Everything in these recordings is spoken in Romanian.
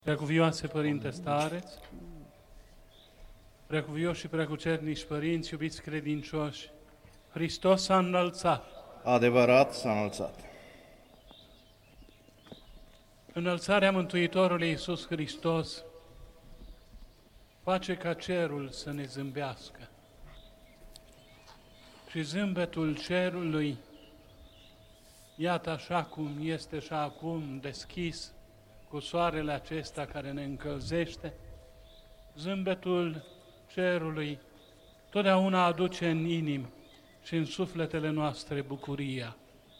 Preacuvioase Părinte Stareț, preacuvioși și preacucernici părinți, iubiți credincioși, Hristos s-a înălțat. Adevărat s-a înălțat. Înălțarea Mântuitorului Iisus Hristos face ca cerul să ne zâmbească. Și zâmbetul cerului, iată așa cum este și acum deschis, cu soarele acesta care ne încălzește, zâmbetul cerului totdeauna aduce în inimi și în sufletele noastre bucuria.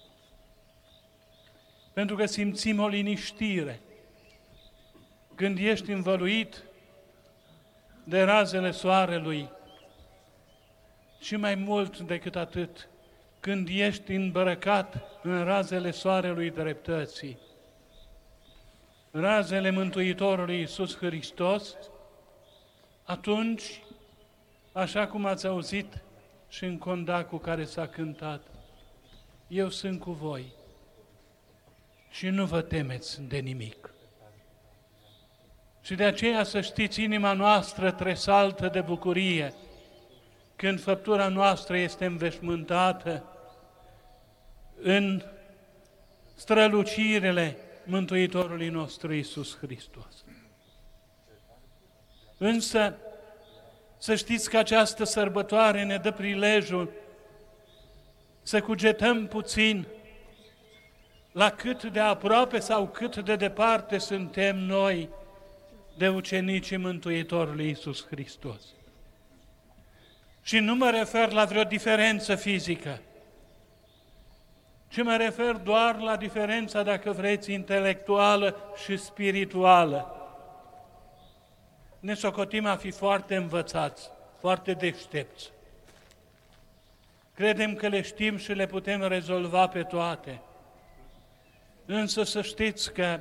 Pentru că simțim o liniștire când ești învăluit de razele soarelui și mai mult decât atât, când ești îmbrăcat în razele soarelui dreptății, razele Mântuitorului Iisus Hristos, atunci, așa cum ați auzit și în condacul care s-a cântat, eu sunt cu voi și nu vă temeți de nimic. Și de aceea să știți, inima noastră tresaltă de bucurie când făptura noastră este înveșmântată în strălucirile Mântuitorului nostru Iisus Hristos. Însă, să știți că această sărbătoare ne dă prilejul să cugetăm puțin la cât de aproape sau cât de departe suntem noi de ucenicii Mântuitorului Iisus Hristos. Și nu mă refer la vreo diferență fizică, ci mă refer doar la diferența, dacă vreți, intelectuală și spirituală. Ne socotim a fi foarte învățați, foarte deștepți. Credem că le știm și le putem rezolva pe toate. Însă să știți că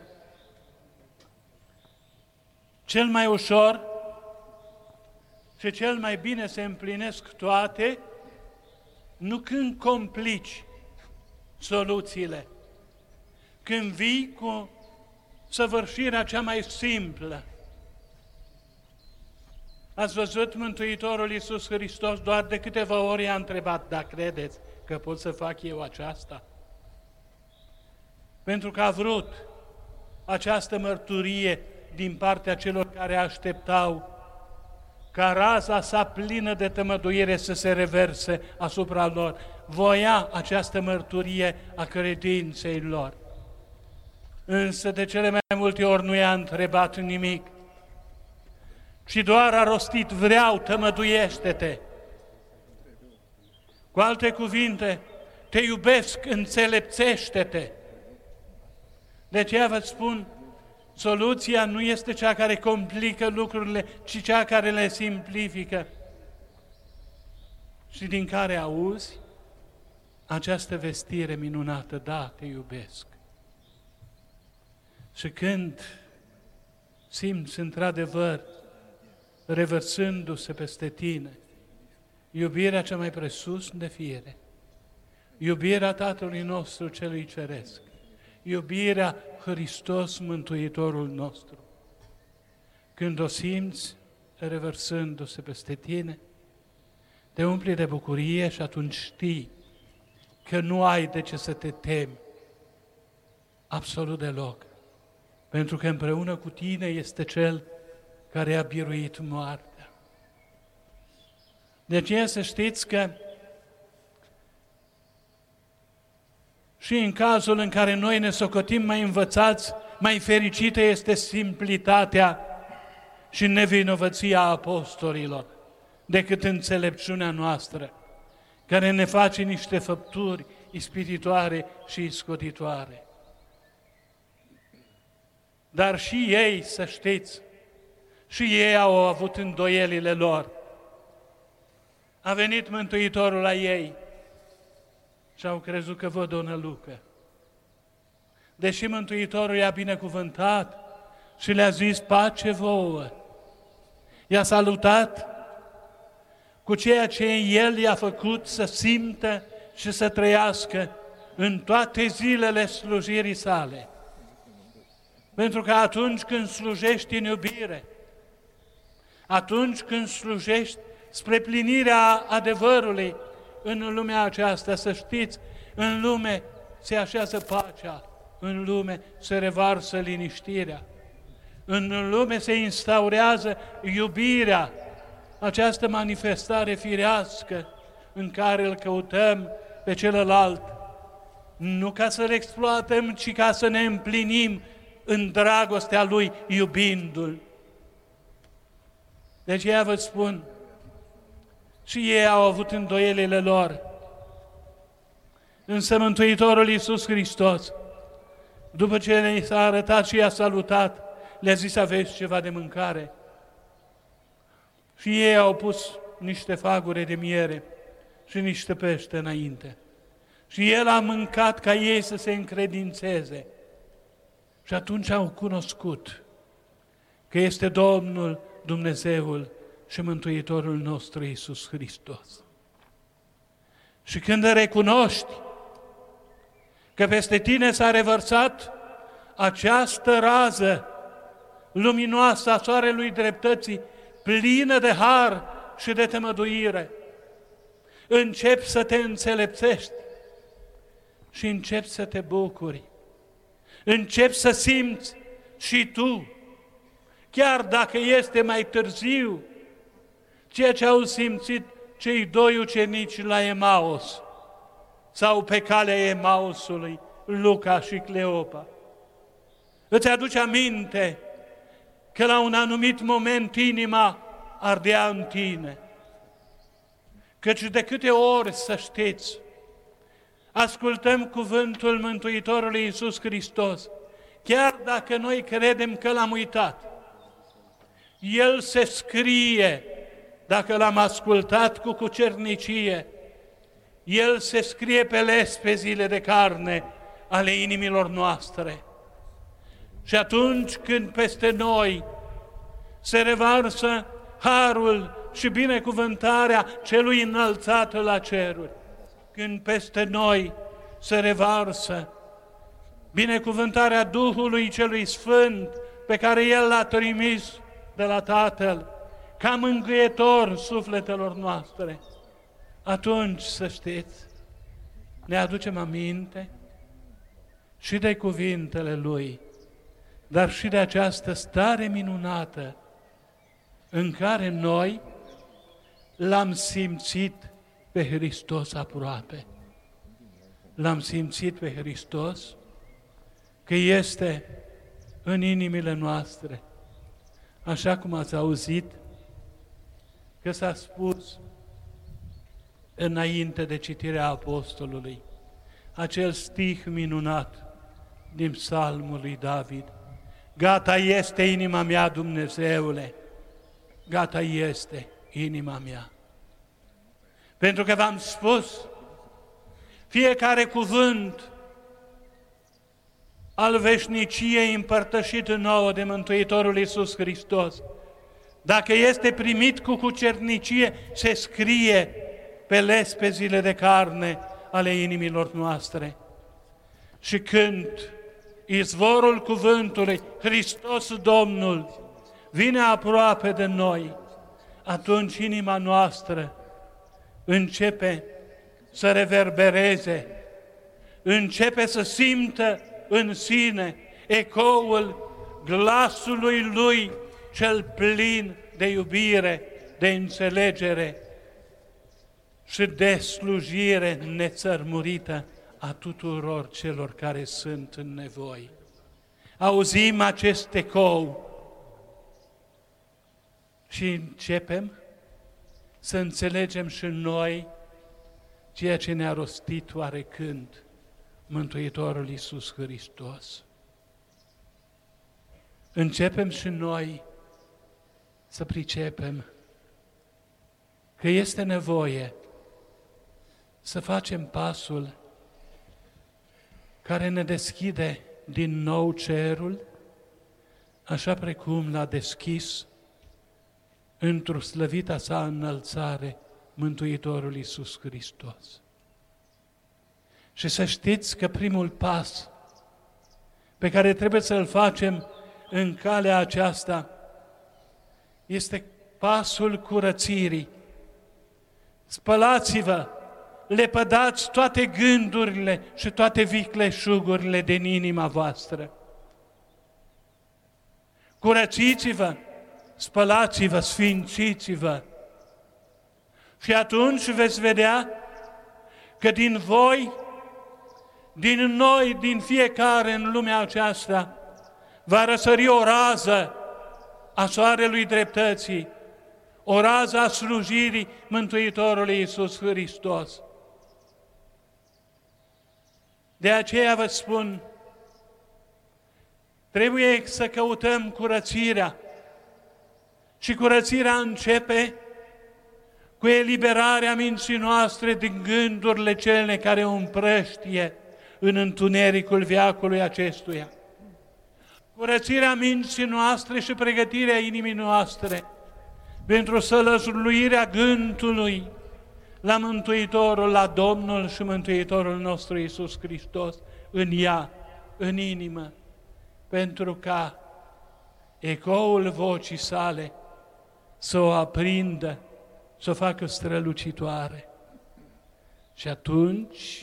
cel mai ușor și cel mai bine se împlinesc toate nu când complici soluțiile, când vii cu săvârșirea cea mai simplă. Ați văzut, Mântuitorul Iisus Hristos doar de câteva ori a întrebat, da, credeți că pot să fac eu aceasta? Pentru că a vrut această mărturie din partea celor care așteptau ca raza sa plină de tămăduire să se reverse asupra lor. Voia această mărturie a credinței lor. Însă de cele mai multe ori nu i-a întrebat nimic, ci doar a rostit, vreau, tămăduiește-te. Cu alte cuvinte, te iubesc, înțelepțește-te. De aceea vă spun, soluția nu este cea care complică lucrurile, ci cea care le simplifică și din care auzi această vestire minunată, da, te iubesc. Și când simți într-adevăr revărsându-se peste tine iubirea cea mai presus de fire, iubirea Tatălui nostru celui ceresc, iubirea Hristos Mântuitorul nostru, când o simți revărsându-se peste tine, te umpli de bucurie și atunci știi că nu ai de ce să te temi absolut deloc, pentru că împreună cu tine este Cel care a biruit moartea. De aceea să știți că și în cazul în care noi ne socotim mai învățați, mai fericită este simplitatea și nevinovăția apostolilor decât înțelepciunea noastră, care ne face niște făpturi ispititoare și iscotitoare. Dar și ei, să știți, și ei au avut îndoielile lor. A venit Mântuitorul la ei și au crezut că văd o nălucă. Deși Mântuitorul i-a binecuvântat și le-a zis pace vouă, i-a salutat cu ceea ce El i-a făcut să simtă și să trăiască în toate zilele slujirii sale. Pentru că atunci când slujești în iubire, atunci când slujești spre plinirea adevărului în lumea aceasta, să știți, în lume se așează pacea, în lume se revarsă liniștirea, în lume se instaurează iubirea, această manifestare firească în care îl căutăm pe celălalt, nu ca să-l exploatăm, ci ca să ne împlinim în dragostea lui, iubindu-l. De aceea vă spun, și ei au avut îndoielile lor, însă Mântuitorul Iisus Hristos, după ce le s-a arătat și i-a salutat, le-a zis: aveți ceva de mâncare? Și ei au pus niște fagure de miere și niște pește înainte. Și El a mâncat ca ei să se încredințeze. Și atunci au cunoscut că este Domnul, Dumnezeul și Mântuitorul nostru Iisus Hristos. Și când recunoști că peste tine s-a revărsat această rază luminoasă a soarelui dreptății, plină de har și de tămăduire, începi să te înțelepțești și începi să te bucuri. Începi să simți și tu, chiar dacă este mai târziu, ceea ce au simțit cei doi ucenici la Emaus sau pe calea Emausului, Luca și Cleopa. Îți aduce aminte că la un anumit moment inima ardea în tine. Căci de câte ori, să știți, ascultăm cuvântul Mântuitorului Iisus Hristos, chiar dacă noi credem că l-am uitat, El se scrie, dacă l-am ascultat cu cucernicie, El se scrie pe lespezile de carne ale inimilor noastre. Și atunci când peste noi se revarsă harul și binecuvântarea celui înălțat la ceruri, când peste noi se revarsă binecuvântarea Duhului celui Sfânt pe care El l-a trimis de la Tatăl, ca mângâietor sufletelor noastre, atunci, să știți, ne aducem aminte și de cuvintele Lui, dar și de această stare minunată în care noi l-am simțit pe Hristos aproape. L-am simțit pe Hristos că este în inimile noastre, așa cum ați auzit că s-a spus înainte de citirea Apostolului, acel stih minunat din Psalmul lui David: gata este inima mea, Dumnezeule, gata este inima mea. Pentru că v-am spus, fiecare cuvânt al veșniciei împărtășit nouă de Mântuitorul Iisus Hristos, dacă este primit cu cucernicie, se scrie pe lespezile de carne ale inimilor noastre. Și când izvorul cuvântului, Hristos Domnul, vine aproape de noi, atunci inima noastră începe să reverbereze, începe să simtă în sine ecoul glasului Lui cel plin de iubire, de înțelegere și de slujire nețărmurită a tuturor celor care sunt în nevoi. Auzim acest ecou și începem să înțelegem și noi ceea ce ne-a rostit oarecând Mântuitorul Iisus Hristos. Începem și noi să pricepem că este nevoie să facem pasul care ne deschide din nou cerul, așa precum l-a deschis într-o slăvita sa înălțare Mântuitorul Iisus Hristos. Și să știți că primul pas pe care trebuie să-l facem în calea aceasta este pasul curățirii. Spălați-vă, lepădați toate gândurile și toate vicleșugurile din inima voastră. Curățiți-vă, spălați-vă, sfințiți-vă. Și atunci veți vedea că din voi, din noi, din fiecare în lumea aceasta, va răsări o rază a soarelui dreptății, o rază a slujirii Mântuitorului Iisus Hristos. De aceea vă spun, trebuie să căutăm curățirea și curățirea începe cu eliberarea minții noastre din gândurile cele care o împrăștie în întunericul veacului acestuia. Curățirea minții noastre și pregătirea inimii noastre pentru sălășluirea gândului la Mântuitorul, la Domnul și Mântuitorul nostru Iisus Hristos în ea, în inimă, pentru ca ecoul vocii sale să o aprindă, să o facă strălucitoare. Și atunci,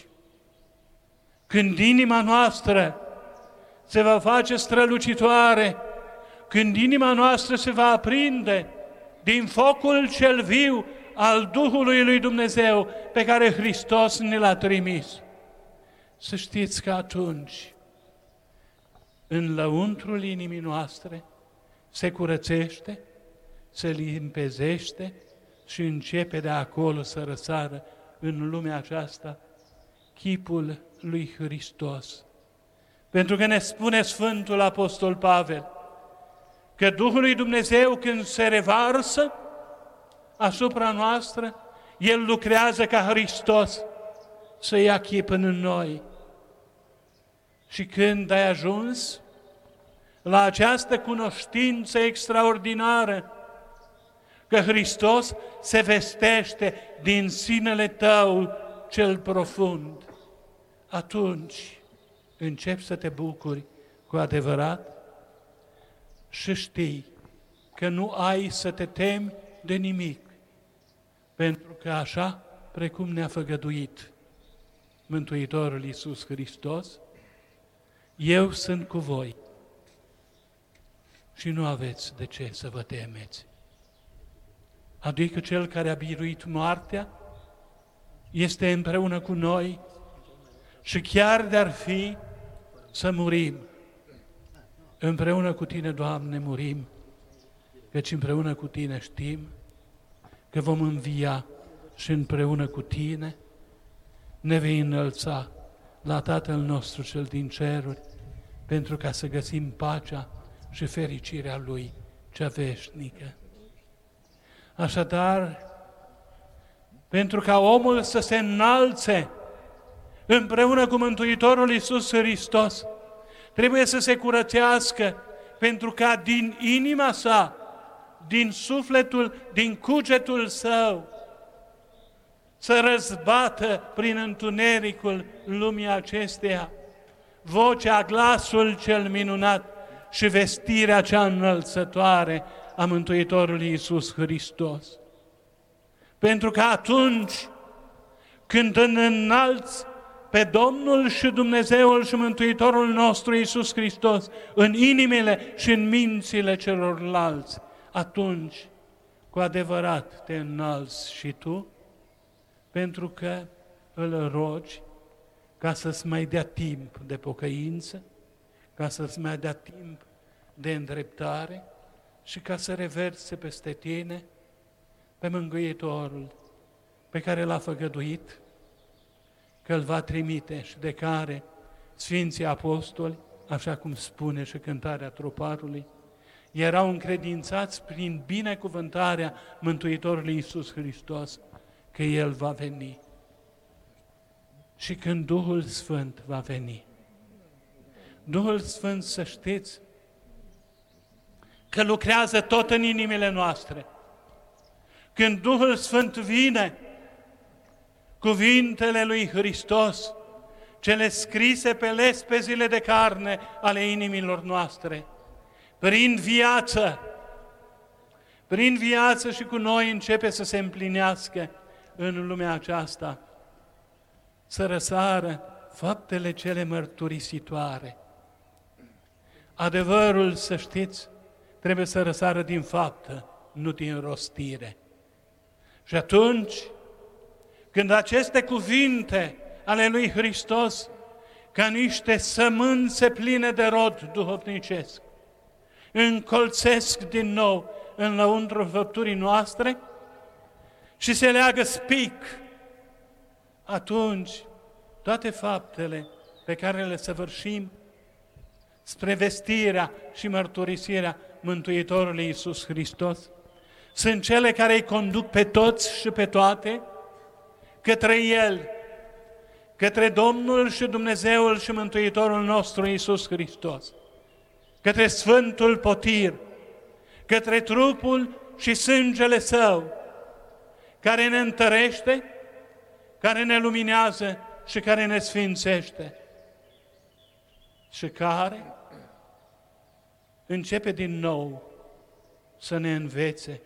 când inima noastră se va face strălucitoare, când inima noastră se va aprinde din focul cel viu al Duhului lui Dumnezeu pe care Hristos ne l-a trimis, să știți că atunci, în lăuntrul inimii noastre, se curățește, se limpezește și începe de acolo să răsară în lumea aceasta chipul lui Hristos. Pentru că ne spune Sfântul Apostol Pavel că Duhul lui Dumnezeu, când se revarsă asupra noastră, El lucrează ca Hristos să ia chip în noi. Și când ai ajuns la această cunoștință extraordinară că Hristos se vestește din sinele tău cel profund, atunci începi să te bucuri cu adevărat și știi că nu ai să te temi de nimic, pentru că așa precum ne-a făgăduit Mântuitorul Iisus Hristos, eu sunt cu voi și nu aveți de ce să vă temeți. Adică Cel care a biruit moartea este împreună cu noi și chiar de-ar fi să murim, împreună cu Tine, Doamne, murim, căci împreună cu Tine știm că vom învia și împreună cu Tine ne vei înălța la Tatăl nostru cel din ceruri, pentru ca să găsim pacea și fericirea Lui cea veșnică. Așadar, pentru ca omul să se înalțe împreună cu Mântuitorul Iisus Hristos, trebuie să se curățească, pentru ca din inima sa, din sufletul, din cugetul său, să răzbată prin întunericul lumii acesteia vocea, glasul cel minunat și vestirea cea înălțătoare a Mântuitorului Iisus Hristos. Pentru că atunci când înalți pe Domnul și Dumnezeul și Mântuitorul nostru Iisus Hristos în inimile și în mințile celorlalți, atunci cu adevărat te înalți și tu, pentru că îl rogi ca să-ți mai dea timp de pocăință, ca să-ți mai dea timp de îndreptare și ca să reverse peste tine pe Mângâietorul pe care l-a făgăduit, că îl va trimite și de care Sfinții Apostoli, așa cum spune și cântarea troparului, erau încredințați prin binecuvântarea Mântuitorului Iisus Hristos că El va veni. Și când Duhul Sfânt va veni, Duhul Sfânt, să știți, că lucrează tot în inimile noastre. Când Duhul Sfânt vine, cuvintele lui Hristos cele scrise pe lespezile de carne ale inimilor noastre. Prin viață și cu noi începe să se împlinească în lumea aceasta, să răsară faptele cele mărturisitoare. Adevărul, să știți, trebuie să răsară din faptă, nu din rostire. Și atunci, când aceste cuvinte ale lui Hristos, ca niște sămânțe pline de rod duhovnicesc, încolțesc din nou în lăuntrul făpturii noastre și se leagă spic, atunci toate faptele pe care le săvârșim spre vestirea și mărturisirea Mântuitorului Iisus Hristos sunt cele care îi conduc pe toți și pe toate către El, către Domnul și Dumnezeul și Mântuitorul nostru Iisus Hristos, către Sfântul Potir, către trupul și sângele Său, care ne întărește, care ne luminează și care ne sfințește și care începe din nou să ne învețe.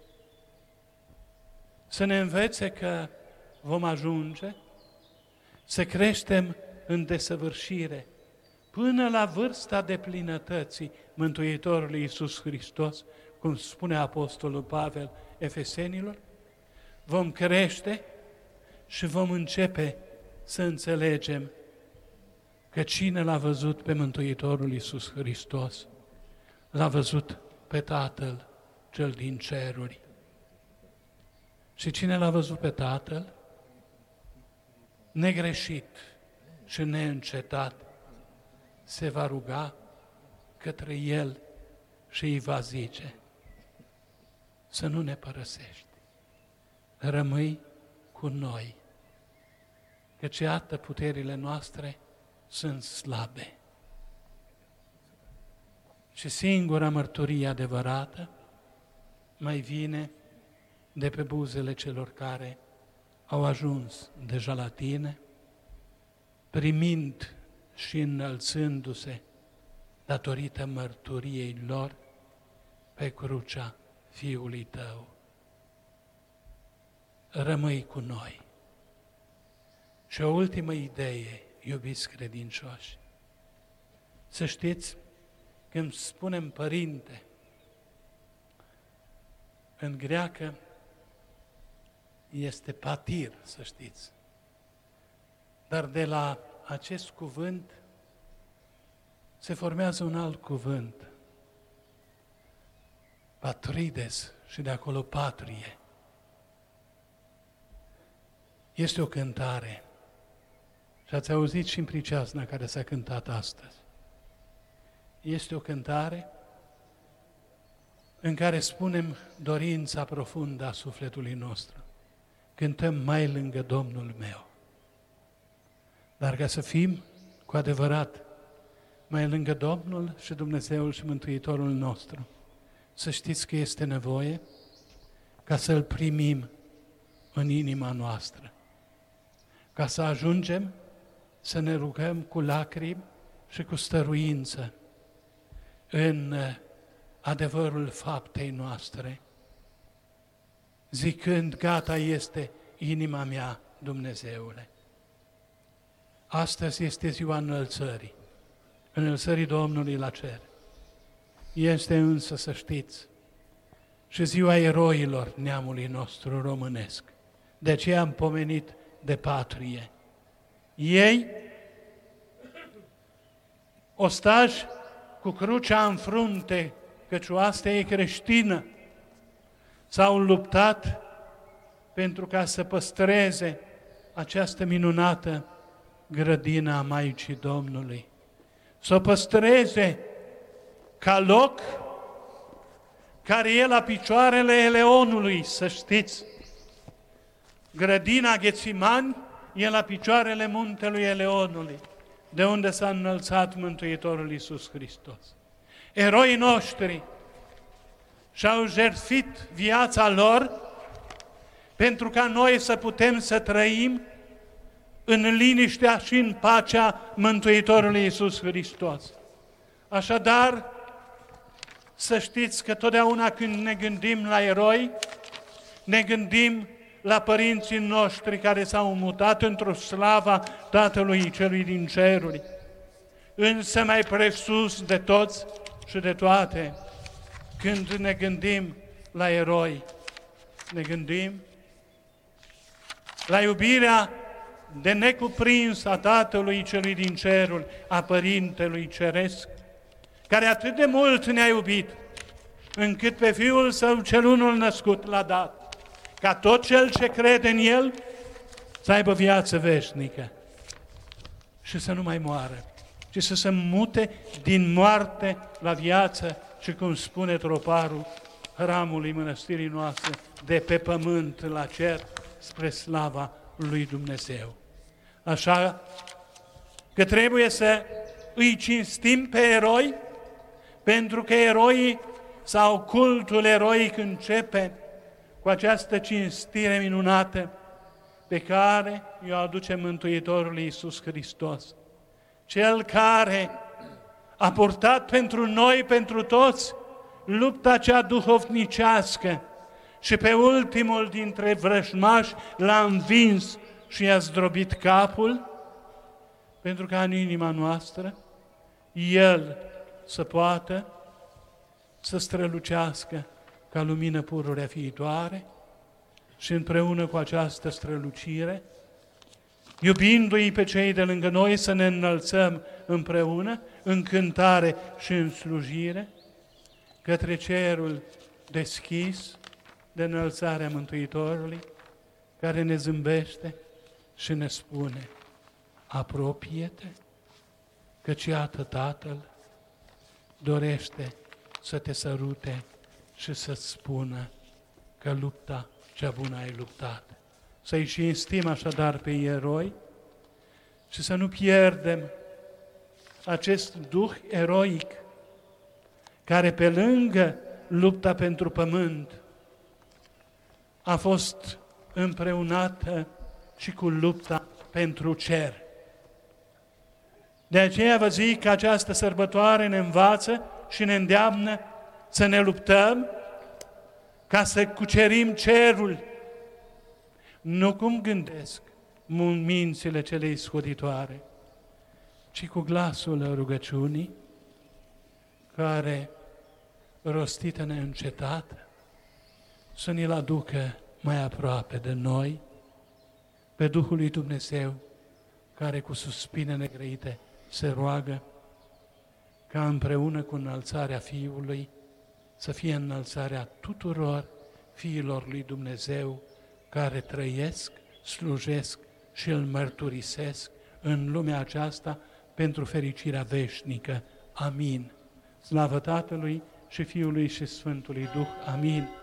Să ne învețe că vom ajunge să creștem în desăvârșire până la vârsta deplinătății Mântuitorului Iisus Hristos, cum spune Apostolul Pavel Efesenilor. Vom crește și vom începe să înțelegem că cine l-a văzut pe Mântuitorul Iisus Hristos, l-a văzut pe Tatăl cel din ceruri. Și cine l-a văzut pe Tatăl, negreșit și neîncetat, se va ruga către El și îi va zice: să nu ne părăsești, rămâi cu noi, căci iată puterile noastre sunt slabe. Și singura mărturie adevărată mai vine de pe buzele celor care au ajuns deja la Tine, primind și înălțându-se datorită mărturiei lor pe crucea Fiului Tău. Rămâi cu noi. Și o ultimă idee, iubiți credincioși. Să știți, când spunem părinte, în greacă este patir, să știți. Dar de la acest cuvânt se formează un alt cuvânt, patrides, și de acolo patrie. Este o cântare și ați auzit și în priceasna care s-a cântat astăzi. Este o cântare în care spunem dorința profundă a sufletului nostru. Cântăm mai lângă Domnul meu. Dar ca să fim cu adevărat mai lângă Domnul și Dumnezeul și Mântuitorul nostru, să știți că este nevoie ca să-L primim în inima noastră, ca să ajungem să ne rugăm cu lacrimi și cu stăruință în adevărul faptei noastre, zicând: gata este inima mea, Dumnezeule. Astăzi este ziua înălțării Domnului la cer. Este însă, să știți, și ziua eroilor neamului nostru românesc. De aceea am pomenit de patrie. Ei, ostași cu crucea în frunte, căci oastea e creștină, s-au luptat pentru ca să păstreze această minunată grădină a Maicii Domnului. Să o păstreze ca loc care e la picioarele Eleonului, să știți. Grădina Ghețimani e la picioarele muntelui Eleonului, de unde s-a înălțat Mântuitorul Iisus Hristos. Eroii noștri și-au jertfit viața lor pentru ca noi să putem să trăim în liniștea și în pacea Mântuitorului Iisus Hristos. Așadar, să știți că totdeauna când ne gândim la eroi, ne gândim la părinții noștri care s-au mutat într-o slava Tatălui Celui din ceruri. Însă mai presus de toți și de toate, când ne gândim la eroi, ne gândim la iubirea de necuprins a Tatălui Celui din ceruri, a Părintelui Ceresc, care atât de mult ne-a iubit, încât pe Fiul Său cel unul născut l-a dat, ca tot cel ce crede în El să aibă viață veșnică și să nu mai moară, ci să se mute din moarte la viață și, cum spune troparul hramului mănăstirii noastre, de pe pământ la cer, spre slava lui Dumnezeu. Așa că trebuie să îi cinstim pe eroi, pentru că eroii sau cultul eroic începe cu această cinstire minunată pe care o aduce Mântuitorul Iisus Hristos. Cel care a purtat pentru noi, pentru toți, lupta cea duhovnicească și pe ultimul dintre vrăjmași l-a învins și i-a zdrobit capul, pentru ca în inima noastră El să poată să strălucească ca lumină pururea viitoare și împreună cu această strălucire, iubindu-i pe cei de lângă noi, să ne înălțăm împreună în cântare și în slujire către cerul deschis de înălțarea Mântuitorului, care ne zâmbește și ne spune: apropie-te, căci iată Tatăl dorește să te sărute și să-ți spună că lupta cea bună ai luptat. Să-i cinstim așadar pe eroi și să nu pierdem acest duh eroic care, pe lângă lupta pentru pământ, a fost împreunată și cu lupta pentru cer. De aceea vă zic că această sărbătoare ne învață și ne îndeamnă să ne luptăm ca să cucerim cerul. Nu cum gândesc mințile celei scoditoare, ci cu glasul rugăciunii care, rostită neîncetată, să ne-l aducă mai aproape de noi, pe Duhul lui Dumnezeu, care cu suspine negrăite se roagă ca împreună cu înălțarea Fiului să fie înălțarea tuturor fiilor lui Dumnezeu care trăiesc, slujesc și îl mărturisesc în lumea aceasta pentru fericirea veșnică. Amin. Slavă Tatălui și Fiului și Sfântului Duh. Amin.